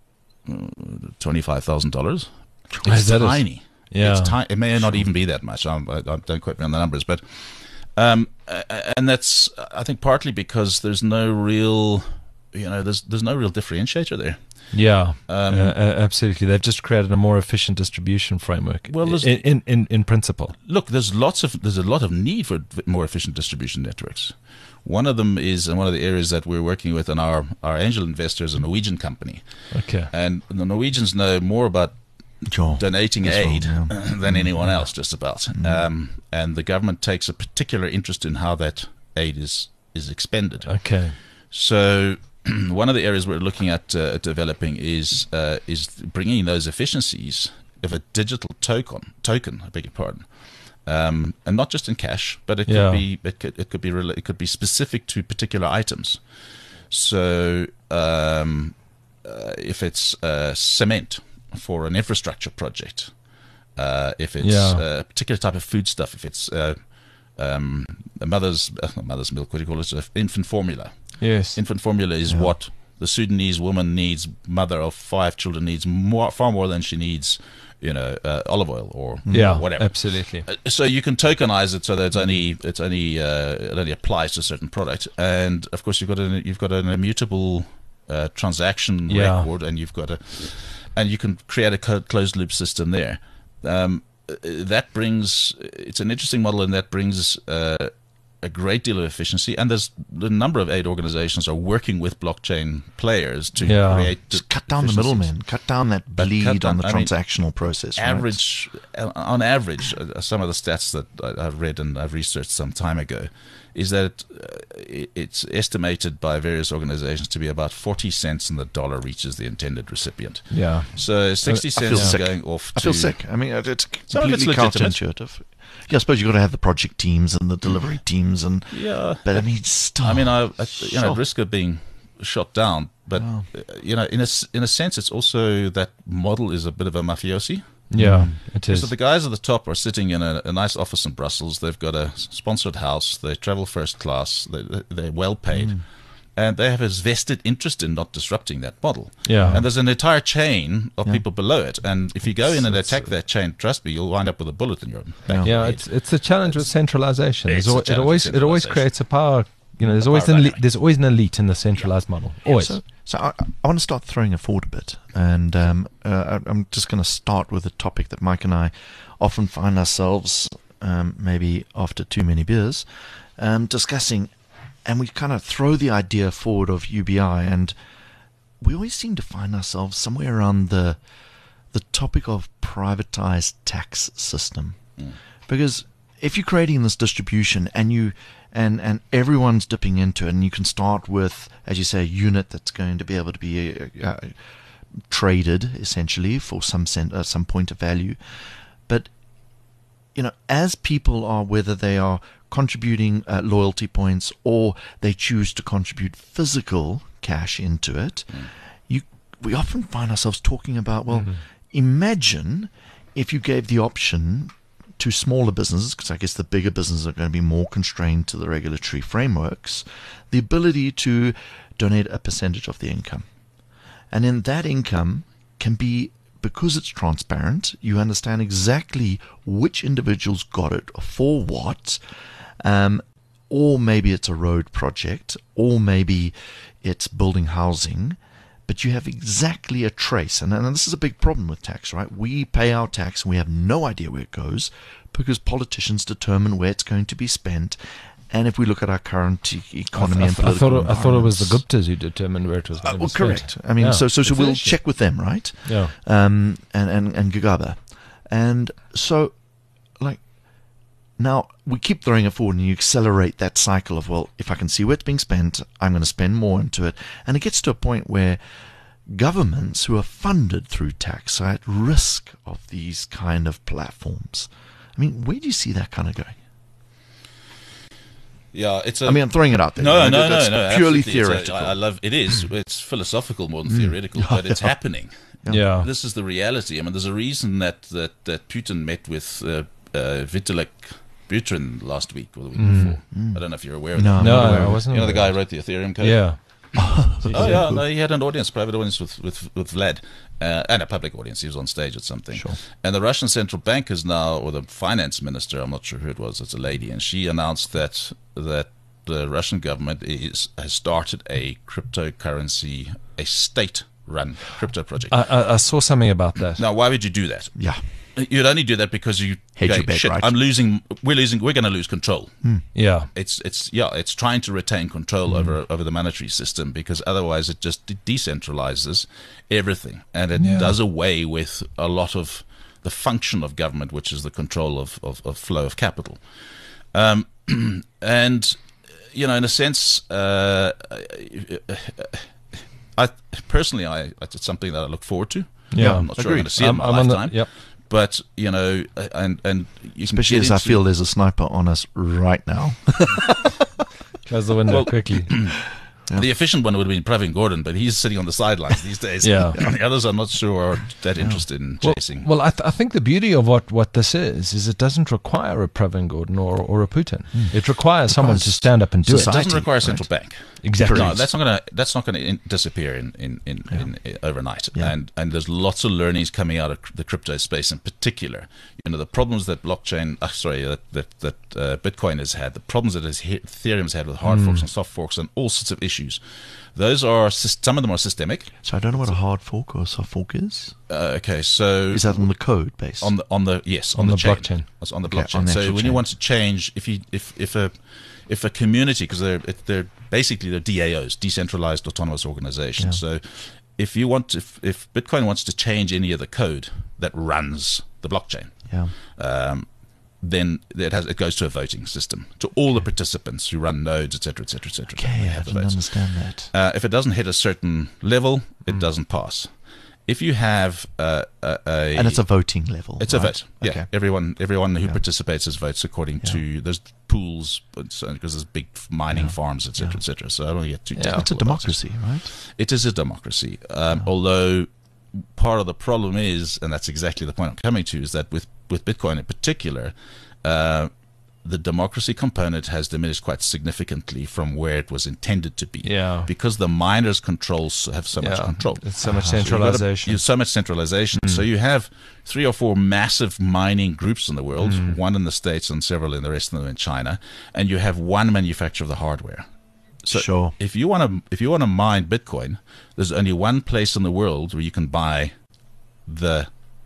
$25,000. It's tiny. Yeah, it's tiny. It may not even be that much. I don't quote me on the numbers, but and that's, I think, partly because there's no real differentiator there. Yeah, absolutely. They've just created a more efficient distribution framework. Well, in principle, look, there's a lot of need for more efficient distribution networks. One of them is, and one of the areas that we're working with, and our angel investor is a Norwegian company. Okay, and the Norwegians know more about donating aid than anyone else, just about. And the government takes a particular interest in how that aid is expended. Okay, so one of the areas we're looking at developing is bringing those efficiencies of a digital token. I beg your pardon, and not just in cash, but it could be specific to particular items. So if it's cement for an infrastructure project, if it's a particular type of foodstuff, if it's mother's milk, what do you call it? Infant formula. Yes, infant formula is what the Sudanese woman needs. Mother of 5 children needs far more than she needs, olive oil or whatever. Absolutely. So you can tokenize it so that it only applies to a certain product, and of course you've got an immutable transaction record, and you can create a closed loop system there. It's an interesting model, and that brings a great deal of efficiency, and there's the number of aid organizations are working with blockchain players to create just cut down the middleman, cut down that bleed on the transactional process. On average, some of the stats that I've read and I've researched some time ago is that it's estimated by various organizations to be about 40 cents in the dollar reaches the intended recipient. Yeah. So 60 cents is going off. I feel sick. I mean, it's completely counterintuitive. Yeah, I suppose you've got to have the project teams and the delivery teams, but I mean, still. I mean, at risk of being shot down, but in a sense, it's also that model is a bit of a mafiosi. Yeah, it is. So the guys at the top are sitting in a nice office in Brussels. They've got a sponsored house. They travel first class. They're well paid. And they have a vested interest in not disrupting that model. Yeah. And there's an entire chain of people below it. And if you go in and attack that chain, trust me, you'll wind up with a bullet in your back. Yeah, it's a challenge with centralization. It always creates a power. There's always an elite in the centralized model. Always. So I want to start throwing it forward a bit, and I'm just going to start with a topic that Mike and I often find ourselves, maybe after too many beers, discussing, and we kind of throw the idea forward of UBI, and we always seem to find ourselves somewhere around the topic of privatized tax system, because if you're creating this distribution and everyone's dipping into it, and you can start with, as you say, a unit that's going to be able to be traded essentially for some point of value. But as people are, whether they are contributing loyalty points or they choose to contribute physical cash into it, we often find ourselves talking about, imagine if you gave the option to smaller businesses, because I guess the bigger businesses are going to be more constrained to the regulatory frameworks, the ability to donate a percentage of the income. And then that income can be, because it's transparent, you understand exactly which individuals got it for what, or maybe it's a road project, or maybe it's building housing, but you have exactly a trace. And this is a big problem with tax, right? We pay our tax and we have no idea where it goes because politicians determine where it's going to be spent. And if we look at our current economy and political I thought it was the Guptas who determined where it was going to be spent. Correct. I mean, so we'll check with them, right? Yeah. And Gugaba. And so, like, now we keep throwing it forward and you accelerate that cycle of, well, if I can see where it's being spent, I'm going to spend more into it. And it gets to a point where governments who are funded through tax are at risk of these kind of platforms. I mean, where do you see that kind of going? Yeah, I'm throwing it out there. No, That's purely absolutely. theoretical. I love it. It's philosophical more than theoretical, but it's happening. Yeah. This is the reality. I mean, there's a reason that Putin met with Vitalik Buterin last week or the week before. I don't know if you're aware of that. No, I wasn't. You know the aware. guy who wrote the Ethereum code? Yeah. Oh yeah, no, he had an audience, private audience with Vlad, and a public audience. He was on stage at something. Sure. And the Russian central bank is now, or the finance minister, I'm not sure who it was, it's a lady, and she announced that the Russian government has started a cryptocurrency, a state-run crypto project. I saw something about that. Now, why would you do that? Yeah. You'd only do that because you Hedge go, your bet, shit, right? we're going to lose control. Yeah. It's trying to retain control over the monetary system, because otherwise it just decentralizes everything, and it does away with a lot of the function of government, which is the control of flow of capital. And in a sense, I personally, it's something that I look forward to. Yeah, I'm not sure I'm agreed. going to see it in my lifetime. Yep. But and you Especially can as get I into- feel there's a sniper on us right now. Close the window quickly. The efficient one would have been Pravin Gordon, but he's sitting on the sidelines these days. Yeah. And the others I'm not sure are that interested in chasing. Well, I think the beauty of what this is it doesn't require a Pravin Gordon or a Putin. It requires someone to stand up and do It it. doesn't require a central bank. Exactly. No, that's not going to disappear in overnight. Yeah. And there's lots of learnings coming out of the crypto space in particular. The problems that Bitcoin has had, the problems that Ethereum's had with hard forks and soft forks and all sorts of issues. Those are some of them are systemic. So I don't know what a hard fork or a soft fork is. Okay, so Is that on the code base? on the On the chain. blockchain. It's on the Okay, blockchain. on the So actual when chain. you want to change, if a community, because they're basically DAOs, decentralized autonomous organizations. So if Bitcoin wants to change any of the code that runs the blockchain, then it goes to a voting system to all the participants who run nodes, etc., etc., etc. Okay, I didn't understand that. If it doesn't hit a certain level, it doesn't pass. If you have And it's a voting level. it's a right? vote. Yeah, Okay. everyone who participates as votes according to those pools, because there's big mining farms, etc., etc. So I don't want to get too technical. It's a about democracy, right? it is a democracy. Although part of the problem is, and that's exactly the point I'm coming to, is that with Bitcoin in particular, the democracy component has diminished quite significantly from where it was intended to be. Yeah. Because the miners have so much control. It's so much So you've got centralization. so much centralization. So you have 3 or 4 massive mining groups in the world, one in the States and several in the rest of them in China, and you have one manufacturer of the hardware. So Sure. if you want to mine Bitcoin, there's only one place in the world where you can buy the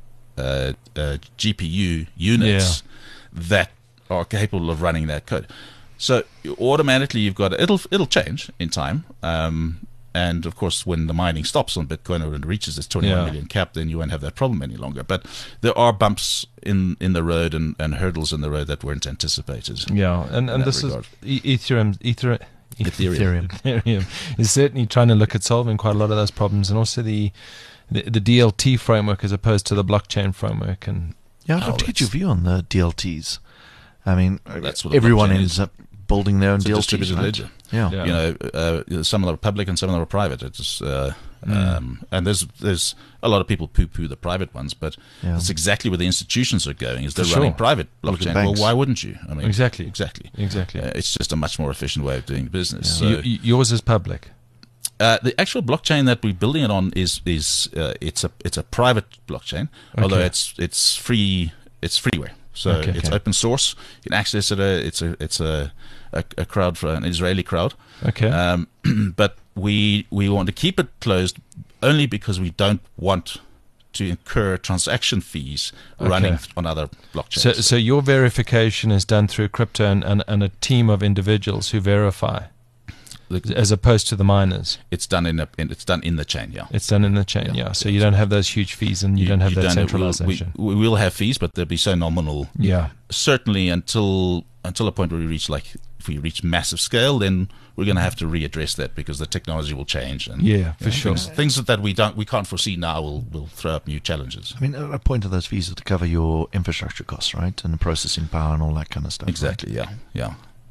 GPU units that are capable of running that code. So automatically you've got it'll change in time. And of course, when the mining stops on Bitcoin or it reaches its 21 million cap, then you won't have that problem any longer. But there are bumps in the road and hurdles in the road that weren't anticipated. Yeah, and that this regard. is Ethereum Ethereum. is certainly trying to look at solving quite a lot of those problems, and also the DLT framework as opposed to the blockchain framework. And Yeah, I'd love to get your view on the DLTs. I mean, That's what a everyone blockchain ends is. up building their own It's a DLTs. distributed right? ledger. Yeah. Yeah. Some of them are public and some of them are private. It's and there's a lot of people poo-poo the private ones, but that's exactly where the institutions are going. Is they're For running sure. private Look at blockchain? Well, banks. why wouldn't you? I mean, Exactly. exactly. Exactly. It's just a much more efficient way of doing business. You- So, yours is public. the actual blockchain that we're building it on is it's a private blockchain, although it's free. It's freeware. So it's open source. You can access it. It's a crowd for an Israeli crowd. Okay. But we want to keep it closed only because we don't want to incur transaction fees running on other blockchains. So your verification is done through crypto and a team of individuals who verify, as opposed to the miners. It's done in the chain, yeah. It's done in the chain, yeah. So you don't have those huge fees, and you don't have that centralization. We will have fees, but they'll be so nominal. Yeah. Certainly until a point where we reach, like, if we reach massive scale, then we're going to have to readdress that because the technology will change. And for sure. Things that we can't foresee now will throw up new challenges. I mean, a point of those fees is to cover your infrastructure costs, right, and the processing power and all that kind of stuff. Exactly. Right? Yeah.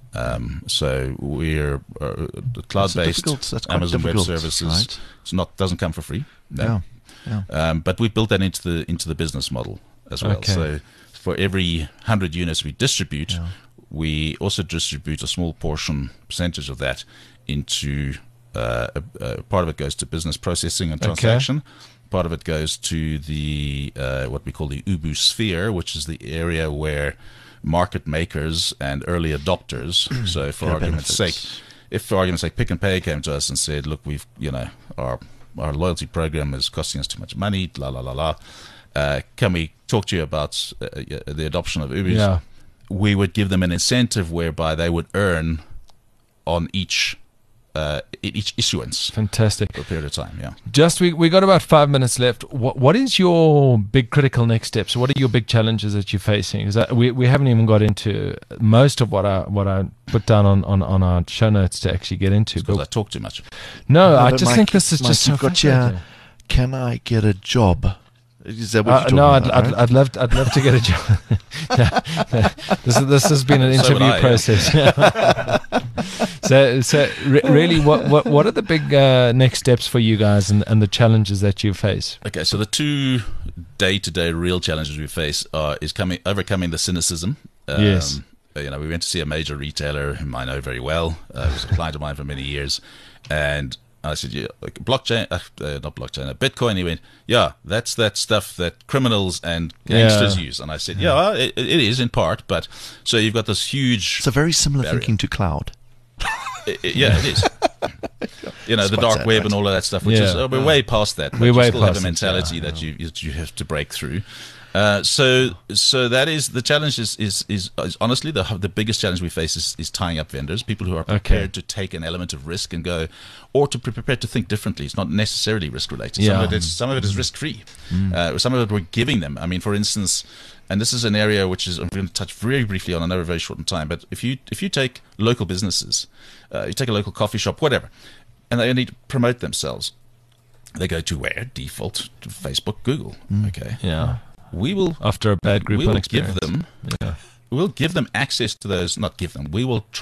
So we're cloud-based Amazon Web Services. Right? Doesn't come for free. No. Yeah. But we built that into the business model as well. Okay. So for every 100 units we distribute, we also distribute a small percentage of that into part of it goes to business processing and transaction. Part of it goes to the what we call the Ubu sphere, which is the area where market makers and early adopters. So for argument's sake, Pick n Pay came to us and said, "Look, we've our loyalty program is costing us too much money. La la la la. Can we talk to you about the adoption of Ubus?" Yeah. We would give them an incentive whereby they would earn on each issuance. Fantastic. For a period of time. Yeah. Just we got about 5 minutes left. What is your big critical next steps? What are your big challenges that you're facing? Is that we haven't even got into most of what I put down on our show notes to actually get into. Because I talk too much. No, I but just Mike, think this is Mike, just so you've got fascinating. Can I get a job? Is that what you're No, talking about, right? I'd love to get a job. This has been an So would interview I, yeah. process. So really, what are the big next steps for you guys and the challenges that you face? Okay, so the two day-to-day real challenges we face is overcoming the cynicism. Yes. We went to see a major retailer whom I know very well. Was a client of mine for many years, and I said, "Yeah, like blockchain, not blockchain, Bitcoin." He went, "Yeah, that's that stuff that criminals and gangsters use." And I said, "Yeah, it is in part, but so you've got this huge." So very similar barrier. thinking to cloud. Yeah, it is. The dark sad, web right? and all of that stuff. Which is we're way past that. But We're you way still have past a it, mentality that you have to break through. So that is the challenge. Is honestly the biggest challenge we face is tying up vendors, people who are prepared to take an element of risk and go, or to be prepared to think differently. It's not necessarily risk related. Some of it is risk free. Some of it we're giving them. I mean, for instance, and this is an area which I'm going to touch very briefly on. I know we're very short in time, but if you take local businesses, you take a local coffee shop, whatever, and they need to promote themselves, they go to where? Default to Facebook, Google. Okay. Yeah. We will, after a bad Groupon we will experience. give them. We'll give them access to those. Not give them. We will.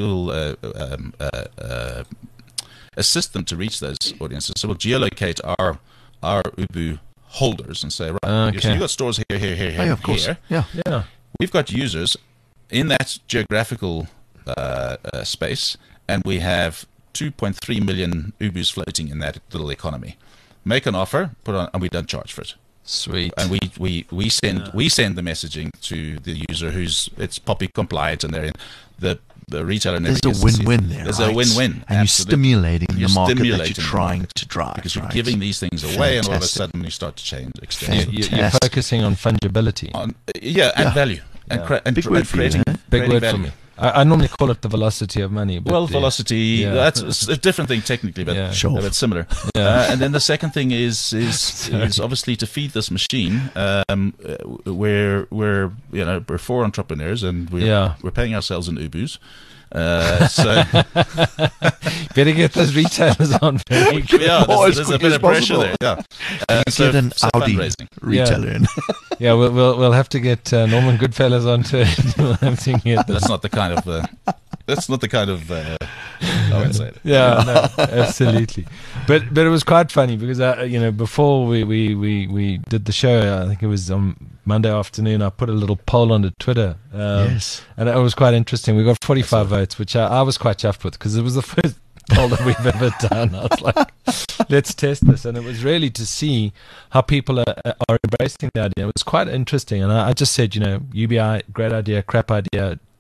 Assist them to reach those audiences. So we'll geolocate our Ubu holders and say, right, so you've got stores here, of course. here. Yeah. We've got users in that geographical space, and we have 2.3 million Ubus floating in that little economy. Make an offer, put on, and we don't charge for it. Sweet. And we send the messaging to the user it's POPI compliant, and they're in the retailer. There's a win-win there. There's right? a win-win, and you're stimulating the market that you're trying market to drive, because you're right? giving these things away, and all of a Fantastic. sudden you start to extend. You're focusing on fungibility. And value, and Big word for you, creating eh? Big creating word value. for me. I normally call it the velocity of money. But Velocity, that's a different thing technically, but Sure. but similar. Yeah. And then the second thing is obviously to feed this machine. We're 4 entrepreneurs, and we're paying ourselves in Ubus. So better get those retailers on very quick. there's a bit of pressure there. Yeah, Get an Audi fundraising. retailer in. Yeah, we'll have to get Norman Goodfellas onto it. We'll have to get That's not the kind of. That's not the kind of. I won't say it. Yeah, no, absolutely. But it was quite funny because before we did the show, I think it was on Monday afternoon, I put a little poll on the Twitter. Yes. And it was quite interesting. We got 45 votes, which I was quite chuffed with because it was the first poll that we've ever done. I was like, let's test this. And it was really to see how people are embracing the idea. It was quite interesting. And I just said, UBI, great idea, crap idea,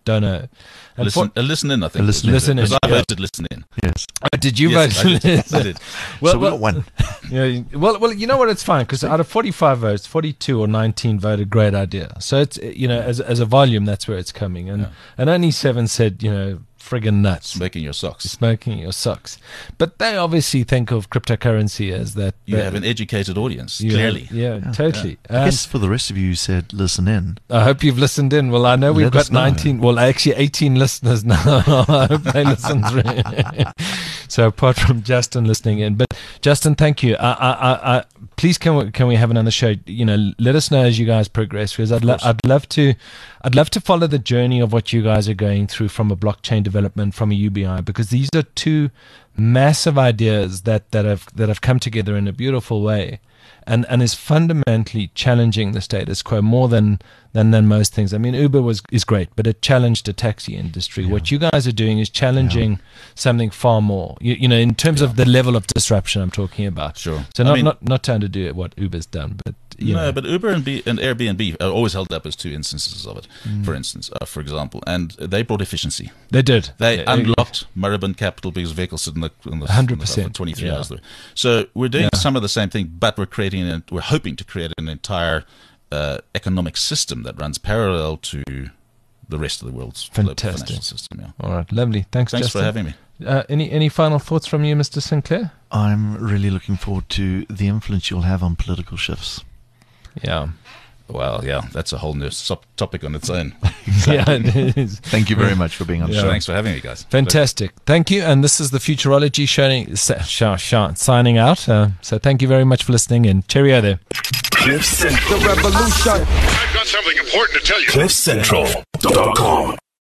don't know. And Listen in, I think. Listen in. Because I voted listen in. Yes. Did you Yes, vote? I did. So we got one. Well, you know what? It's fine because out of 45 votes, 42 or 19 voted great idea. So it's as a volume, that's where it's coming, and only 7 said friggin' nuts. Smoking your socks. Smoking your socks. But they obviously think of cryptocurrency as that. You have an educated audience, clearly. Totally. I guess for the rest of you who said listen in, I hope you've listened in. Well, I know we've Let got us know. 19, well, actually 18 listeners now. I hope they listen through. So apart from Justin listening in. But Justin, thank you. I please can we have another show? Let us know as you guys progress, because I'd love to follow the journey of what you guys are going through from a blockchain development, from a UBI, because these are two massive ideas that have come together in a beautiful way, and is fundamentally challenging the status quo more than most things. I mean, Uber is great, but it challenged the taxi industry. What you guys are doing is challenging something far more. In terms of the level of disruption I'm talking about. Sure. So not trying to do what Uber's done, but but Uber and Airbnb are always held up as two instances of it. For instance, for example, and they brought efficiency. They did. They unlocked Moribund capital because vehicles sit in the 100% for 23 hours. So we're doing some of the same thing, but we're hoping to create an entire economic system that runs parallel to the rest of the world's global financial system. Yeah. All right, lovely. Thanks for Justin. having me. Any final thoughts from you, Mr. Sinclair? I'm really looking forward to the influence you'll have on political shifts. Yeah. Well, that's a whole new topic on its own. Yeah, it is. Thank you very much for being on the show. Thanks for having me, guys. Fantastic. Thank you. And this is the Futurology signing out. So thank you very much for listening, and cheerio there. The revolution. I've got something important to tell you. CliffCentral.com